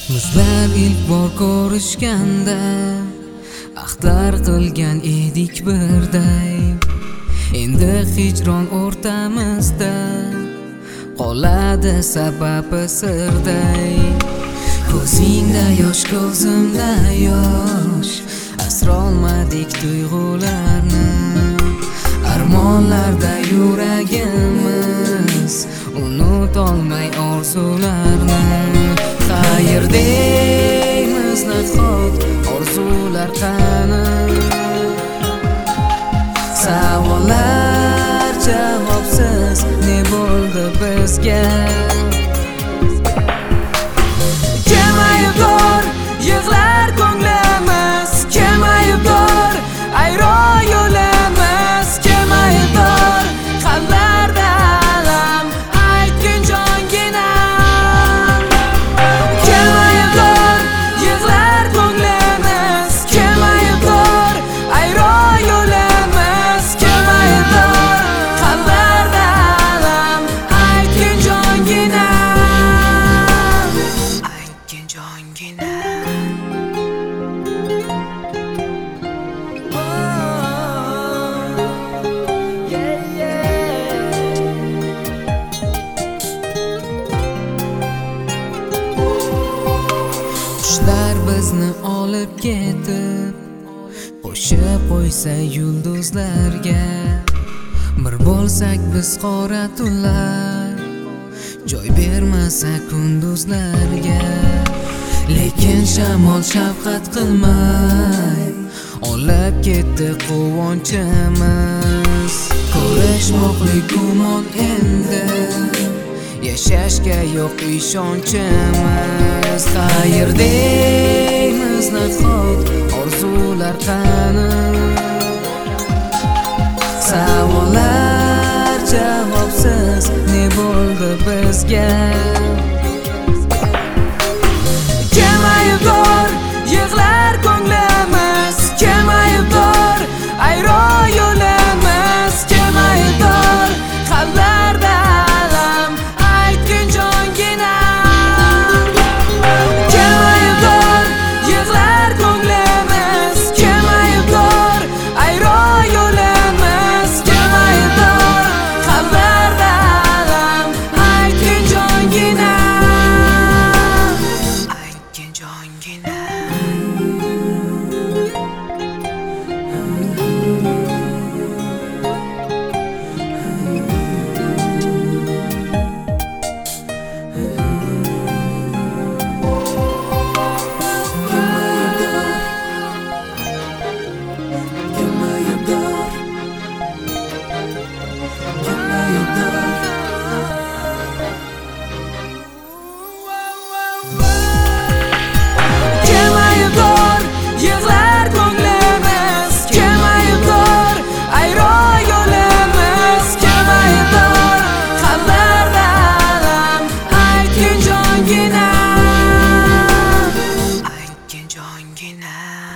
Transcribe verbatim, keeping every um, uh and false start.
Bizlar ilk bor ko'rishganda ahdlar qilgan edik birday. Endi hijron o'rtamizda qoladi sababi sirday. Ko'zingda yosh, ko'zimda yosh, asrolmadik tuyg'ularni. Armonlarda yuragimiz unutolmay orzularni. Xayr deymiz nahot, orzular qani? Savollar javobsiz, ne bo'ldi bizga? Kelmayib dor, yig'lar ko'nglimiz. Kelmayib dor, ayron yo'limiz. Kelmayib dor, qalblarda alam aytgin jonginam. Kelmayib dor, yig'lar ko'nglimiz. Kelmayib dor, ayron yo'limiz. Kelmayib dor, qalblarda alam aytgin jonginam. Aytgin jonginam. Qushlar bizni olib ketib, qo'shib qo'ysa yulduzlarga. Bir bo'lsak biz qora tunlar, joy bermasa kunduzlarga. Lekin shamol shafqat qilmay olib ketdi quvonchimiz. Ko'rishmoqlik gumon endi, yashashga yo'q ishonchimiz. Xayr deymiz nahot, orzular qani? Savollar javobsiz, ne bo'ldi bizga? Kelmayib dor, yig'lar ko'nglimiz. Kelmayib dor, ayron yo'limiz. Kelmayib dor, qalblarda alam aytgin jonginam. Kelmayib dor, yig'lar ko'nglimiz. Kelmayib dor, ayron yo'limiz. Kelmayib dor, qalblarda alam aytgin jonginam. Aytgin jonginam. Kelmayib dor, yig'lar ko'nglimiz. Kelmayib dor, ayron yo'limiz. Kelmayib dor, qalblarda alam aytgin jonginam. Aytgin jonginam.